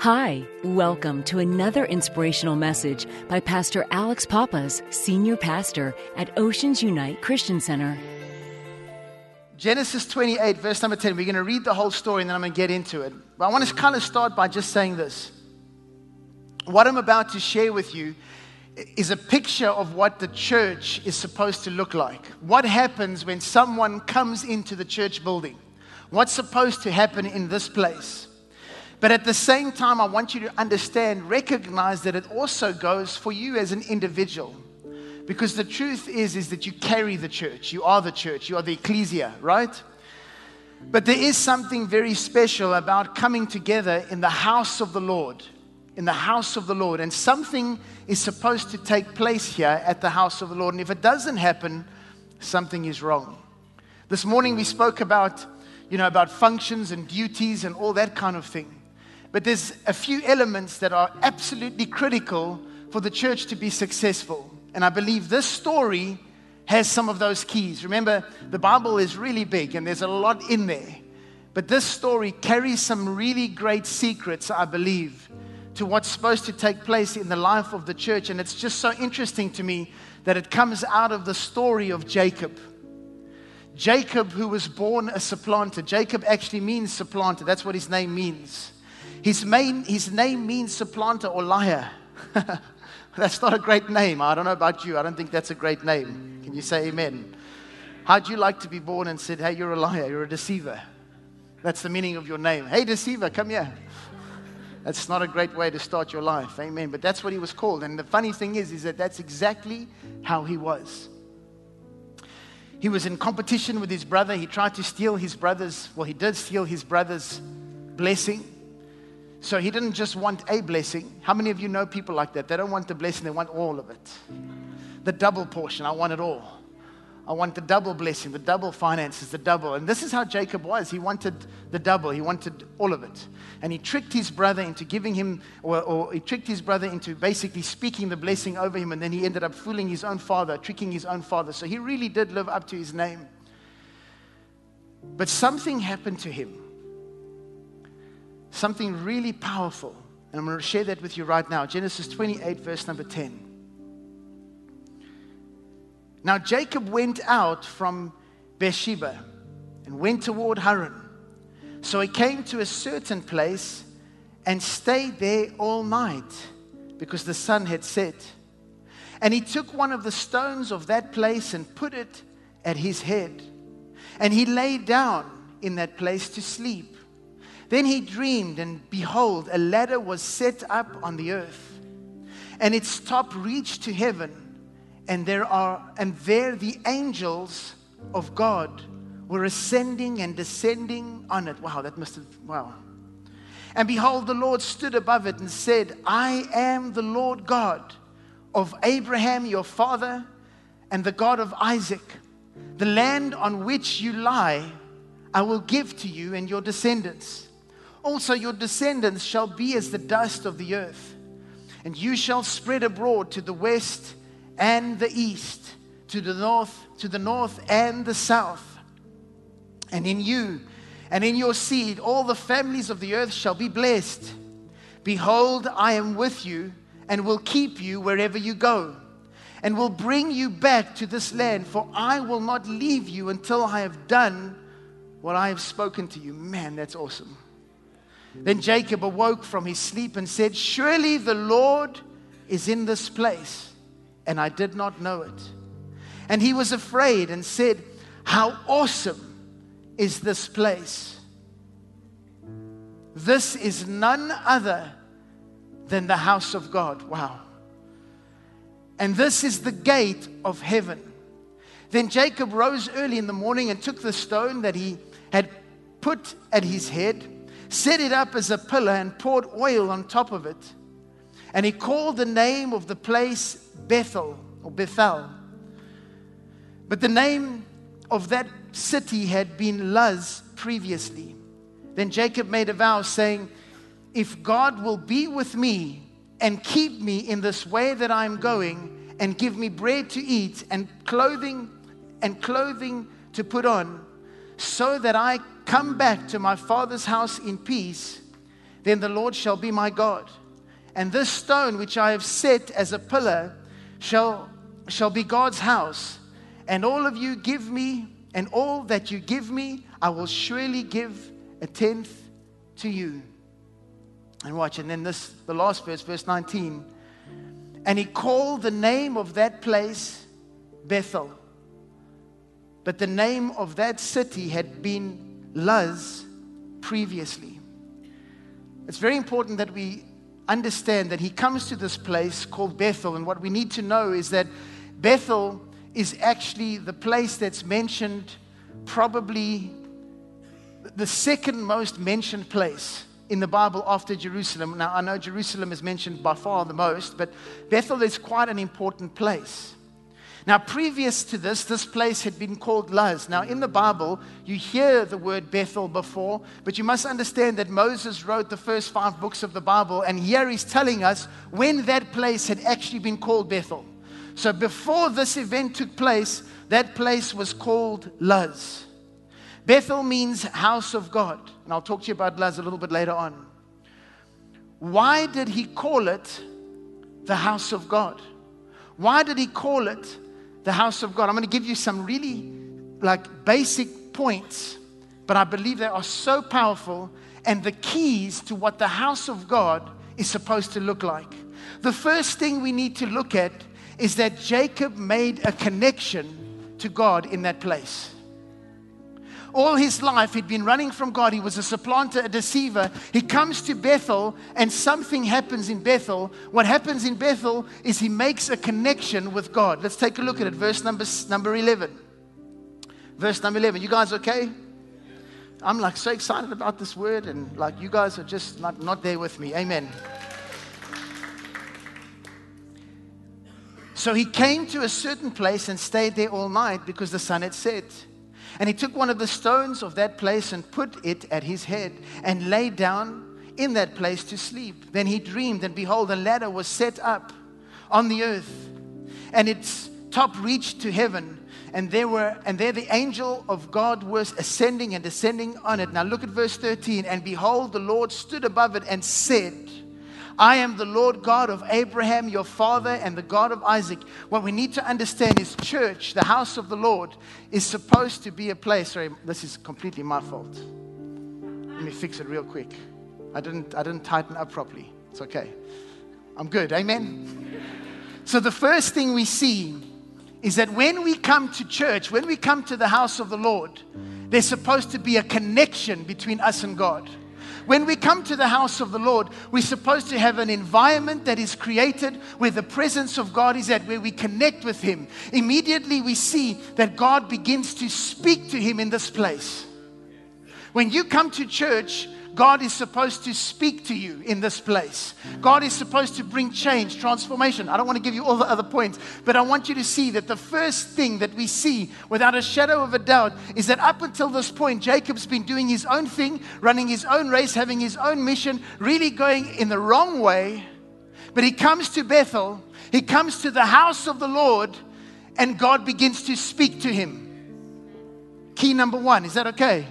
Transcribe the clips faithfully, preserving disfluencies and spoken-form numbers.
Hi, welcome to another inspirational message by Pastor Alex Pappas, Senior Pastor at Oceans Unite Christian Center. Genesis twenty-eight, verse number ten. We're going to read the whole story and then I'm going to get into it. But I want to kind of start by just saying this. What I'm about to share with you is a picture of what the church is supposed to look like. What happens when someone comes into the church building? What's supposed to happen in this place? But at the same time, I want you to understand, recognize that it also goes for you as an individual. Because the truth is, is that you carry the church. You are the church. You are the ecclesia, right? But there is something very special about coming together in the house of the Lord. In the house of the Lord. And something is supposed to take place here at the house of the Lord. And if it doesn't happen, something is wrong. This morning we spoke about, you know, about functions and duties and all that kind of thing. But there's a few elements that are absolutely critical for the church to be successful. And I believe this story has some of those keys. Remember, the Bible is really big and there's a lot in there. But this story carries some really great secrets, I believe, to what's supposed to take place in the life of the church. And it's just so interesting to me that it comes out of the story of Jacob. Jacob, who was born a supplanter. Jacob actually means supplanter. That's what his name means. His, main, his name means supplanter or liar. That's not a great name. I don't know about you. I don't think that's a great name. Can you say amen? How'd you like to be born and said, hey, you're a liar, you're a deceiver? That's the meaning of your name. Hey, deceiver, come here. That's not a great way to start your life. Amen. But that's what he was called. And the funny thing is, is that that's exactly how he was. He was in competition with his brother. He tried to steal his brother's, well, he did steal his brother's blessing. So he didn't just want a blessing. How many of you know people like that? They don't want the blessing, they want all of it. The double portion, I want it all. I want the double blessing, the double finances, the double. And this is how Jacob was. He wanted the double. He wanted all of it. And he tricked his brother into giving him, or, or he tricked his brother into basically speaking the blessing over him. And then he ended up fooling his own father, tricking his own father. So he really did live up to his name. But something happened to him. Something really powerful. And I'm going to share that with you right now. Genesis twenty-eight, verse number ten. Now Jacob went out from Beersheba and went toward Haran. So he came to a certain place and stayed there all night because the sun had set. And he took one of the stones of that place and put it at his head. And he lay down in that place to sleep. Then he dreamed, and behold, a ladder was set up on the earth, and its top reached to heaven, and there are and there the angels of God were ascending and descending on it. Wow, that must have, wow. And behold, the Lord stood above it and said, I am the Lord God of Abraham your father, and the God of Isaac. The land on which you lie, I will give to you and your descendants. Also your descendants shall be as the dust of the earth, and you shall spread abroad to the west and the east, to the north, to the north and the south. And in you and in your seed all the families of the earth shall be blessed. Behold, I am with you and will keep you wherever you go, and will bring you back to this land, for I will not leave you until I have done what I have spoken to you. Man, that's awesome. Then Jacob awoke from his sleep and said, surely the Lord is in this place, and I did not know it. And he was afraid and said, how awesome is this place? This is none other than the house of God. Wow. And this is the gate of heaven. Then Jacob rose early in the morning and took the stone that he had put at his head, set it up as a pillar, and poured oil on top of it. And he called the name of the place Bethel, or Bethel. But the name of that city had been Luz previously. Then Jacob made a vow, saying, if God will be with me and keep me in this way that I am going, and give me bread to eat and clothing and clothing to put on, so that I come back to my father's house in peace, then the Lord shall be my God. And this stone which I have set as a pillar shall, shall be God's house. And all of you give me, and all that you give me, I will surely give a tenth to you. And watch, and then this, the last verse, verse nineteen. And he called the name of that place Bethel. But the name of that city had been Luz previously. It's very important that we understand that he comes to this place called Bethel. And what we need to know is that Bethel is actually the place that's mentioned, probably the second most mentioned place in the Bible after Jerusalem. Now, I know Jerusalem is mentioned by far the most, but Bethel is quite an important place. Now, previous to this, this place had been called Luz. Now, in the Bible, you hear the word Bethel before, but you must understand that Moses wrote the first five books of the Bible, and here he's telling us when that place had actually been called Bethel. So before this event took place, that place was called Luz. Bethel means house of God. And I'll talk to you about Luz a little bit later on. Why did he call it the house of God? Why did he call it the house of God? I'm going to give you some really like basic points, but I believe they are so powerful and the keys to what the house of God is supposed to look like. The first thing we need to look at is that Jacob made a connection to God in that place. All his life, he'd been running from God. He was a supplanter, a deceiver. He comes to Bethel, and something happens in Bethel. What happens in Bethel is he makes a connection with God. Let's take a look at it. Verse number, number eleven. Verse number eleven. You guys okay? I'm like so excited about this word, and like you guys are just not, not there with me. Amen. So he came to a certain place and stayed there all night because the sun had set. And he took one of the stones of that place and put it at his head and lay down in that place to sleep. Then he dreamed, and behold, a ladder was set up on the earth, and its top reached to heaven. And there were, and there the angel of God was ascending and descending on it. Now look at verse thirteen. And behold, the Lord stood above it and said, I am the Lord God of Abraham, your father, and the God of Isaac. What we need to understand is church, the house of the Lord, is supposed to be a place. Sorry, this is completely my fault. Let me fix it real quick. I didn't, I didn't tighten up properly. It's okay. I'm good. Amen. So the first thing we see is that when we come to church, when we come to the house of the Lord, there's supposed to be a connection between us and God. When we come to the house of the Lord, we're supposed to have an environment that is created where the presence of God is at, where we connect with Him. Immediately we see that God begins to speak to him in this place. When you come to church, God is supposed to speak to you in this place. God is supposed to bring change, transformation. I don't want to give you all the other points, but I want you to see that the first thing that we see without a shadow of a doubt is that up until this point, Jacob's been doing his own thing, running his own race, having his own mission, really going in the wrong way. But he comes to Bethel, he comes to the house of the Lord, and God begins to speak to him. Key number one, is that okay?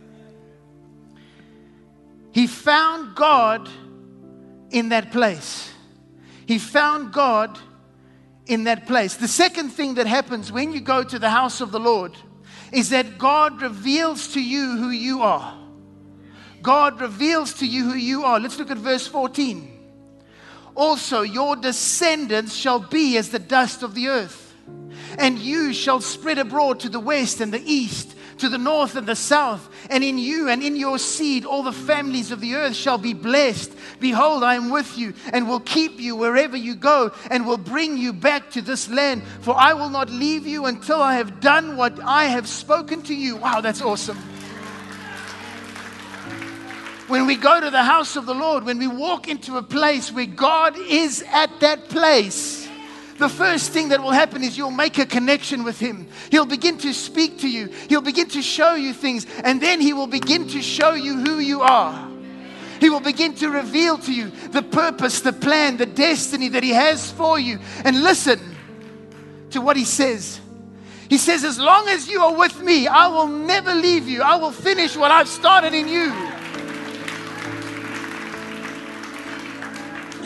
He found God in that place. He found God in that place. The second thing that happens when you go to the house of the Lord is that God reveals to you who you are. God reveals to you who you are. Let's look at verse fourteen. Also, your descendants shall be as the dust of the earth, and you shall spread abroad to the west and the east, to the north and the south, and in you and in your seed all the families of the earth shall be blessed. Behold, I am with you and will keep you wherever you go, and will bring you back to this land. For I will not leave you until I have done what I have spoken to you. Wow, that's awesome. When we go to the house of the Lord, when we walk into a place where God is at that place, the first thing that will happen is you'll make a connection with Him. He'll begin to speak to you. He'll begin to show you things. And then He will begin to show you who you are. He will begin to reveal to you the purpose, the plan, the destiny that He has for you. And listen to what He says. He says, as long as you are with me, I will never leave you. I will finish what I've started in you.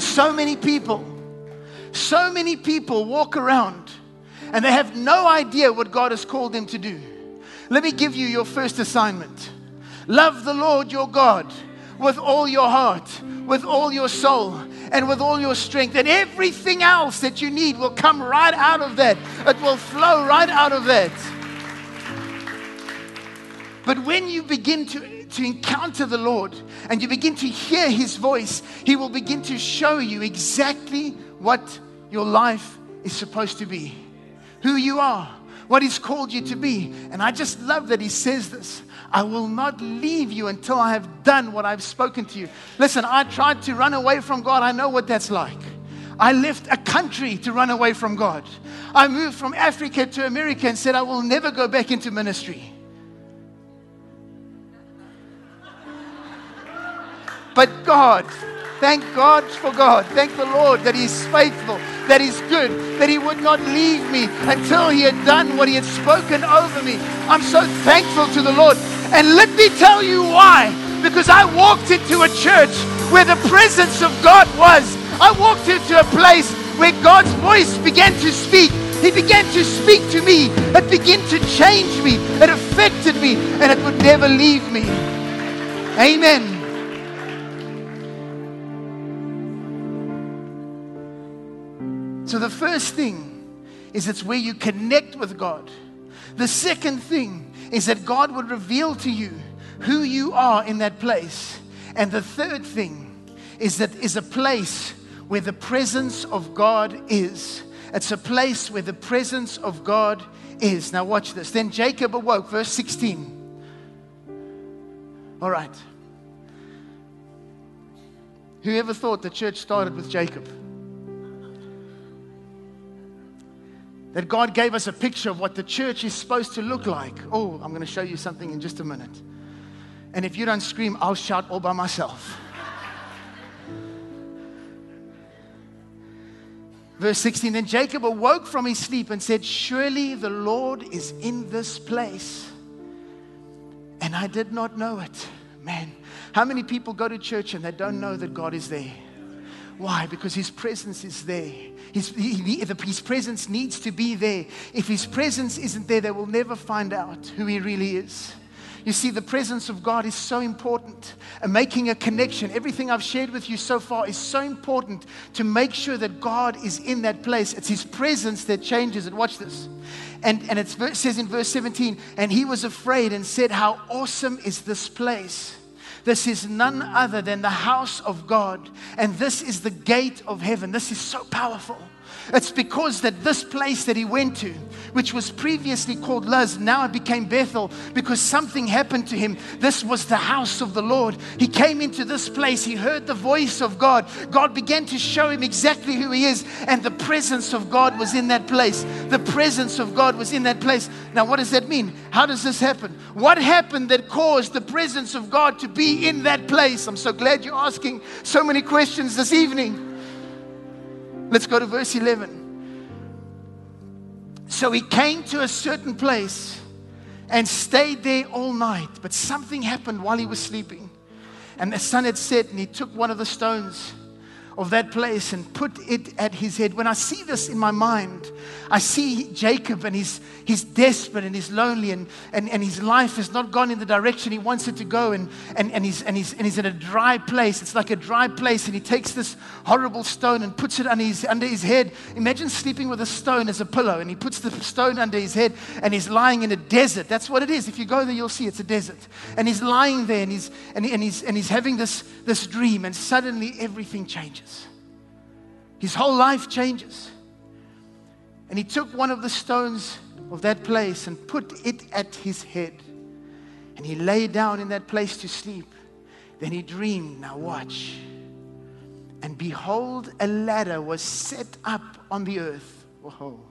So many people, so many people walk around and they have no idea what God has called them to do. Let me give you your first assignment. Love the Lord your God with all your heart, with all your soul, and with all your strength. And everything else that you need will come right out of that. It will flow right out of that. But when you begin to, to encounter the Lord and you begin to hear His voice, He will begin to show you exactly what your life is supposed to be, who you are, what He's called you to be. And I just love that He says this. I will not leave you until I have done what I've spoken to you. Listen, I tried to run away from God. I know what that's like. I left a country to run away from God. I moved from Africa to America and said, I will never go back into ministry. But God, thank God for God. Thank the Lord that He's faithful, that He's good, that He would not leave me until He had done what He had spoken over me. I'm so thankful to the Lord. And let me tell you why. Because I walked into a church where the presence of God was. I walked into a place where God's voice began to speak. He began to speak to me. It began to change me. It affected me. And it would never leave me. Amen. So the first thing is it's where you connect with God. The second thing is that God would reveal to you who you are in that place. And the third thing is that is a place where the presence of God is. It's a place where the presence of God is. Now watch this. Then Jacob awoke, verse sixteen. All right. Whoever thought the church started with Jacob? That God gave us a picture of what the church is supposed to look like. Oh, I'm going to show you something in just a minute. And if you don't scream, I'll shout all by myself. Verse sixteen, then Jacob awoke from his sleep and said, surely the Lord is in this place. And I did not know it. Man, how many people go to church and they don't know that God is there? Why? Because His presence is there. His, he, his presence needs to be there. If His presence isn't there, they will never find out who He really is. You see, the presence of God is so important. And making a connection, everything I've shared with you so far is so important to make sure that God is in that place. It's His presence that changes it. Watch this. And, and it says in verse seventeen, and he was afraid and said, how awesome is this place. This is none other than the house of God, and this is the gate of heaven. This is so powerful. It's because that this place that he went to, which was previously called Luz, now it became Bethel because something happened to him. This was the house of the Lord. He came into this place. He heard the voice of God. God began to show him exactly who he is, and the presence of God was in that place. The presence of God was in that place. Now, what does that mean? How does this happen? What happened that caused the presence of God to be in that place? I'm so glad you're asking so many questions this evening. Let's go to verse eleven. So he came to a certain place and stayed there all night. But something happened while he was sleeping. And the sun had set, and he took one of the stones of that place and put it at his head. When I see this in my mind, I see Jacob, and he's he's desperate and he's lonely, and, and, and his life has not gone in the direction he wants it to go, and, and, and, he's, and, he's, and he's in a dry place. It's like a dry place, and he takes this horrible stone and puts it under his, under his head. Imagine sleeping with a stone as a pillow, and he puts the stone under his head, and he's lying in a desert. That's what it is. If you go there, you'll see it's a desert. And he's lying there, and he's, and, and he's, and he's having this, this dream, and suddenly everything changes. His whole life changes. And he took one of the stones of that place and put it at his head. And he lay down in that place to sleep. Then he dreamed, now watch. And behold, a ladder was set up on the earth. Whoa.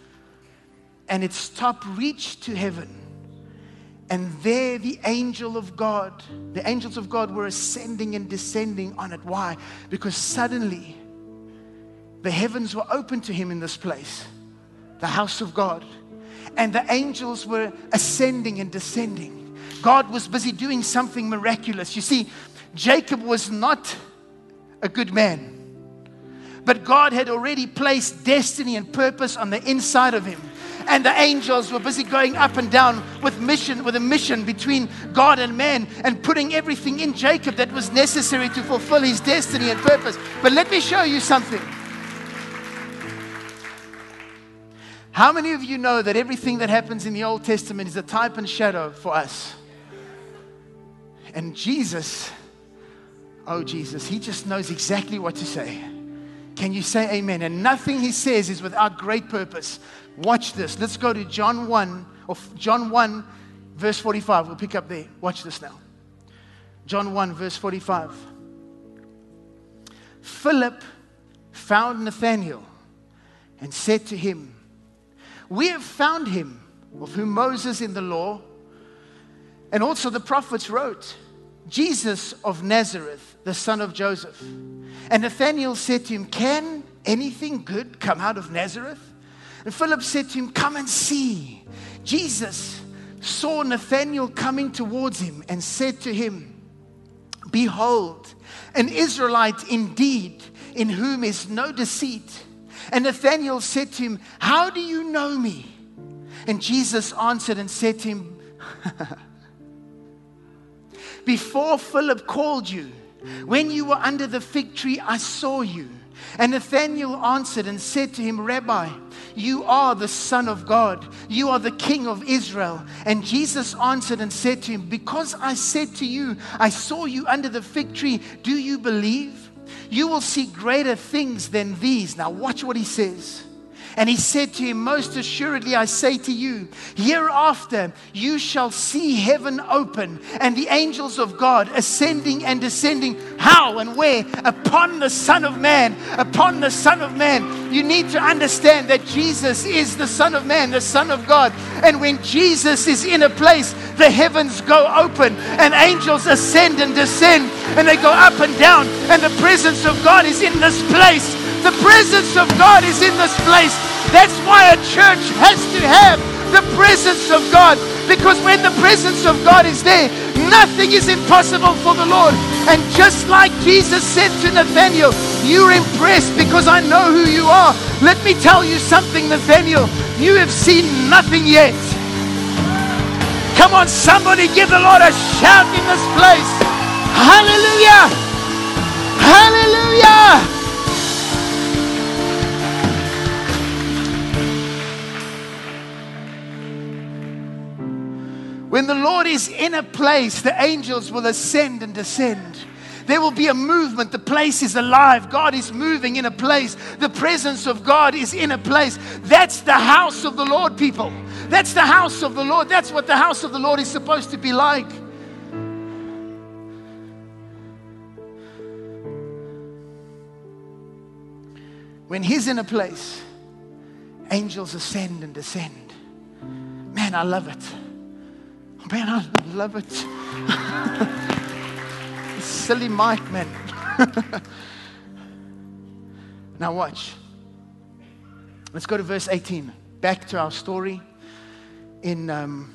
And its top reached to heaven. And there the angel of God, the angels of God were ascending and descending on it. Why? Because suddenly the heavens were open to him in this place, the house of God. And the angels were ascending and descending. God was busy doing something miraculous. You see, Jacob was not a good man. But God had already placed destiny and purpose on the inside of him. And the angels were busy going up and down with mission, with a mission between God and man, and putting everything in Jacob that was necessary to fulfill his destiny and purpose. But let me show you something. How many of you know that everything that happens in the Old Testament is a type and shadow for us? And Jesus, oh Jesus, he just knows exactly what to say. Can you say amen? And nothing he says is without great purpose. Watch this. Let's go to John one, or John one, verse forty-five. We'll pick up there. Watch this now. John one, verse forty-five. Philip found Nathanael and said to him, "We have found him of whom Moses in the law and also the prophets wrote, Jesus of Nazareth, the son of Joseph." And Nathanael said to him, "Can anything good come out of Nazareth?" And Philip said to him, "Come and see." Jesus saw Nathanael coming towards him and said to him, "Behold, an Israelite indeed, in whom is no deceit." And Nathanael said to him, "How do you know me?" And Jesus answered and said to him, "Before Philip called you, when you were under the fig tree, I saw you." And Nathanael answered and said to him, "Rabbi, you are the Son of God. You are the King of Israel." And Jesus answered and said to him, "Because I said to you, I saw you under the fig tree, do you believe? You will see greater things than these." Now watch what he says. And he said to him, "Most assuredly I say to you, hereafter you shall see heaven open and the angels of God ascending and descending." How and where? Upon the Son of Man. Upon the Son of Man. You need to understand that Jesus is the Son of Man, the Son of God. And when Jesus is in a place, the heavens go open and angels ascend and descend and they go up and down. And the presence of God is in this place. The presence of God is in this place. That's why a church has to have the presence of God. Because when the presence of God is there, nothing is impossible for the Lord. And just like Jesus said to Nathanael, "You're impressed because I know who you are." Let me tell you something, Nathanael. You have seen nothing yet. Come on, somebody give the Lord a shout in this place. Hallelujah! Hallelujah! When the Lord is in a place, the angels will ascend and descend. There will be a movement. The place is alive. God is moving in a place. The presence of God is in a place. That's the house of the Lord, people. That's the house of the Lord. That's what the house of the Lord is supposed to be like. When He's in a place, angels ascend and descend. Man, I love it. Man, I love it. Silly Mike, man. Now watch. Let's go to verse eighteen. Back to our story in um,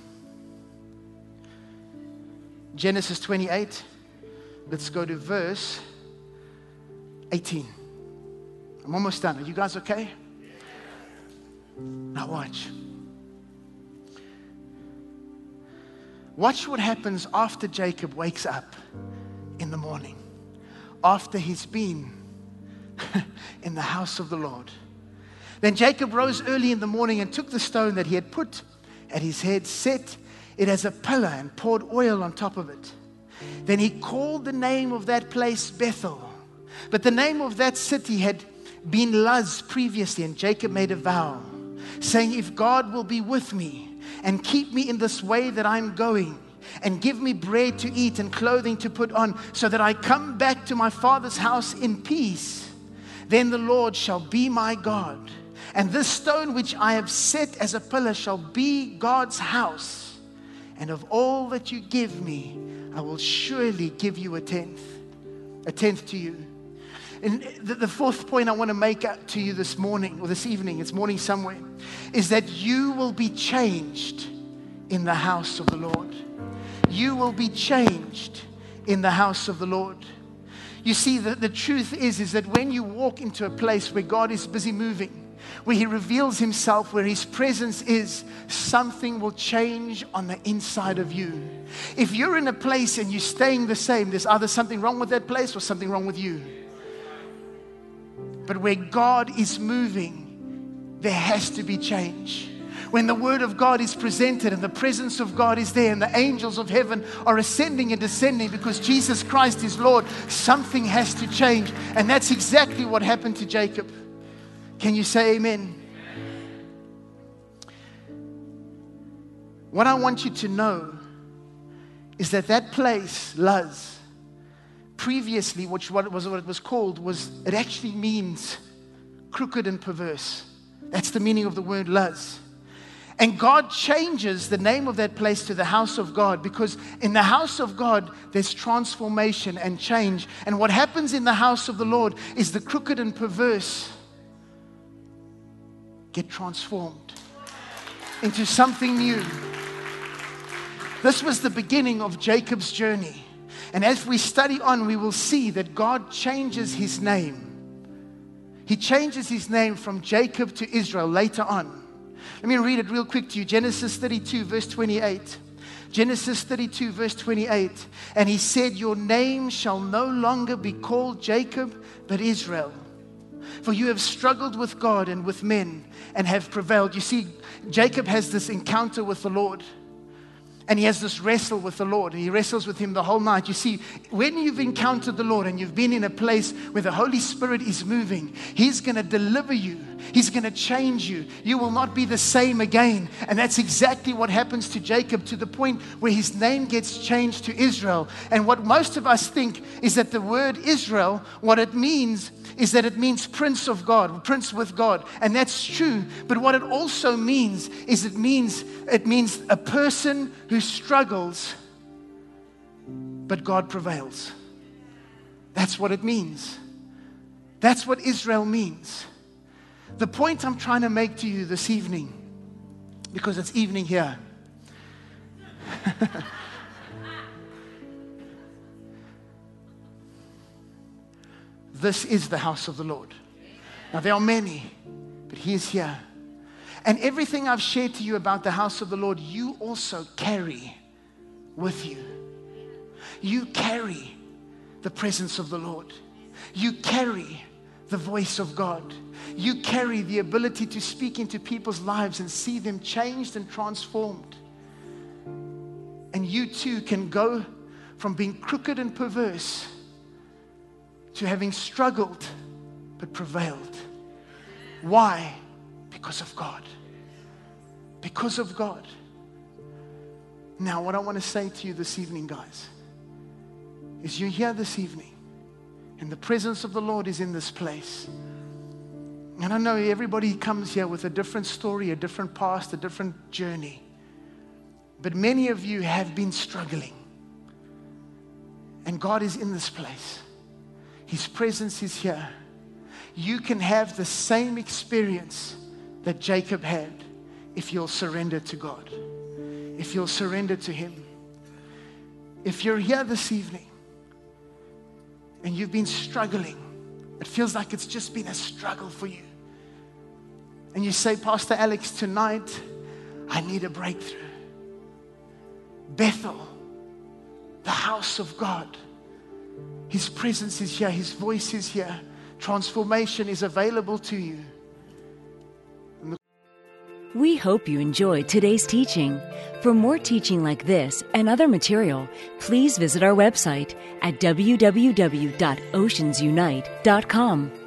Genesis twenty-eight. Let's go to verse eighteen. I'm almost done. Are you guys okay? Now watch. Watch what happens after Jacob wakes up in the morning, after he's been in the house of the Lord. Then Jacob rose early in the morning and took the stone that he had put at his head, set it as a pillar, and poured oil on top of it. Then he called the name of that place Bethel. But the name of that city had been Luz previously, and Jacob made a vow, saying, "If God will be with me and keep me in this way that I'm going, and give me bread to eat and clothing to put on, so that I come back to my father's house in peace, then the Lord shall be my God. And this stone which I have set as a pillar shall be God's house. And of all that you give me, I will surely give you a tenth, a tenth to you." And the, the fourth point I want to make to you this morning, or this evening, it's morning somewhere, is that you will be changed in the house of the Lord. You will be changed in the house of the Lord. You see, the, the truth is, is that when you walk into a place where God is busy moving, where He reveals Himself, where His presence is, something will change on the inside of you. If you're in a place and you're staying the same, there's either something wrong with that place or something wrong with you. But where God is moving, there has to be change. When the Word of God is presented and the presence of God is there and the angels of heaven are ascending and descending because Jesus Christ is Lord, something has to change. And that's exactly what happened to Jacob. Can you say amen? What I want you to know is that that place, Luz, previously, which what it was, what it was called, was it actually means crooked and perverse. That's the meaning of the word Luz. And God changes the name of that place to the house of God, because in the house of God, there's transformation and change. And what happens in the house of the Lord is the crooked and perverse get transformed into something new. This was the beginning of Jacob's journey. And as we study on, we will see that God changes his name. He changes his name from Jacob to Israel later on. Let me read it real quick to you. Genesis thirty-two, verse twenty-eight. Genesis thirty-two, verse twenty-eight. And he said, your name shall no longer be called Jacob, but Israel. For you have struggled with God and with men and have prevailed. You see, Jacob has this encounter with the Lord. And he has this wrestle with the Lord. He wrestles with him the whole night. You see, when you've encountered the Lord and you've been in a place where the Holy Spirit is moving, he's going to deliver you. He's going to change you. You will not be the same again. And that's exactly what happens to Jacob, to the point where his name gets changed to Israel. And what most of us think is that the word Israel, what it means is that it means prince of God, prince with God. And that's true. But what it also means is it means it means a person who struggles, but God prevails. That's what it means. That's what Israel means. The point I'm trying to make to you this evening, because it's evening here. This is the house of the Lord. Now, there are many, but he is here. And everything I've shared to you about the house of the Lord, you also carry with you. You carry the presence of the Lord. You carry the voice of God. You carry the ability to speak into people's lives and see them changed and transformed. And you too can go from being crooked and perverse to having struggled but prevailed. Why? Because of God. Because of God. Now, what I want to say to you this evening, guys, is you're here this evening and the presence of the Lord is in this place. And I know everybody comes here with a different story, a different past, a different journey. But many of you have been struggling. And God is in this place. His presence is here. You can have the same experience that Jacob had if you'll surrender to God, if you'll surrender to Him. If you're here this evening and you've been struggling, it feels like it's just been a struggle for you, and you say, Pastor Alex, tonight I need a breakthrough. Bethel, the house of God, His presence is here. His voice is here. Transformation is available to you. We hope you enjoyed today's teaching. For more teaching like this and other material, please visit our website at w w w dot oceans unite dot com.